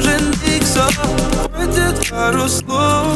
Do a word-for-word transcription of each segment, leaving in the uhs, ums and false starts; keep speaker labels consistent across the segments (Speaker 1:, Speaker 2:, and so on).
Speaker 1: нужен иксо, хватит пару слов.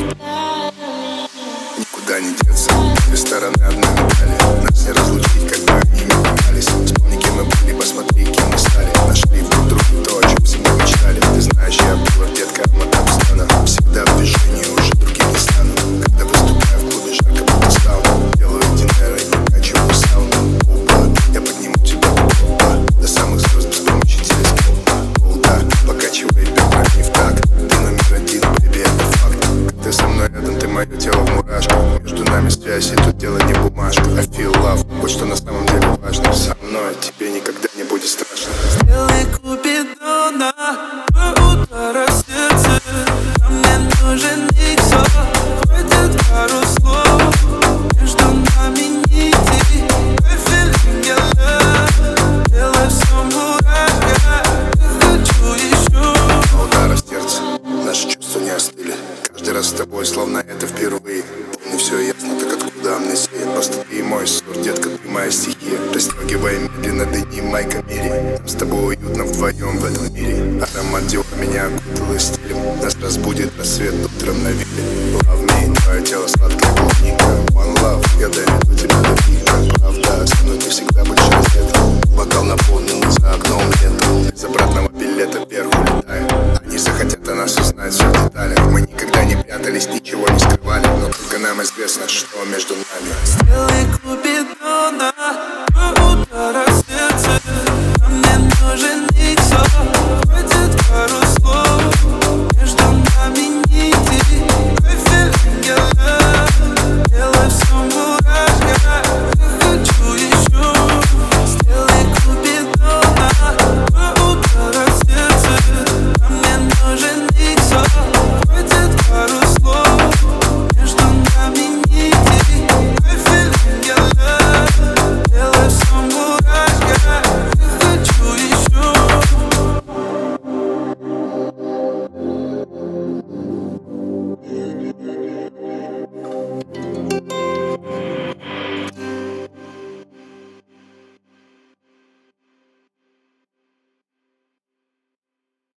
Speaker 2: Никуда не деться, две стороны одной медали. Нас не разлучить, когда они не менялись. Вспомни, кем мы были, посмотри, кем мы стали. Нашли друг друга то, о чем всегда мечтали. Ты знаешь, я был детка, мотоцикла. Всегда в движении, уже другим не стану. Когда выступаю в клубе, жарко будто сауна. Делаю динер и накачиваю сауну. Опа, я подниму тебя до опа, до самых звезд без помощи телескопа. Олда, покачивай бедра не в такт. Ты номер один, бэби, это факт. Ты со мной рядом, ты мое тело в мурашках. Между нами связь, и тут дело не бумажка. I feel love, вот что на самом деле важно. Со мной тебе никогда не будет страшно.
Speaker 1: Сделай купидона до удара сердца. Мне нужен иксо, хватит пару слов. Между нами нити, I feeling your love. Делай все мурашка, я хочу еще.
Speaker 2: На ударах сердца наши чувства не остыли. Каждый раз с тобой, словно это впервые. Помню, все ясно, так откуда амнезия. Просто ты мой ссор, детка, ты моя стихия. Расстегивай медленно, дыни майка мире. Нам с тобой уютно вдвоем в этом мире. Аромат Диор меня окутал стилем. Нас разбудит рассвет утром на вилле. Love me, твое тело сладкая клубника. One love, я доведу тебя до пика. Правда, со мной ты всегда больше раздета. Бокал наполнен, за окном лето. Без обратного билета вверх улетаю. Они захотят о нас узнать все в деталях. Мы никогда не прятались, ничего не скрывали. Но только нам известно, что между нами.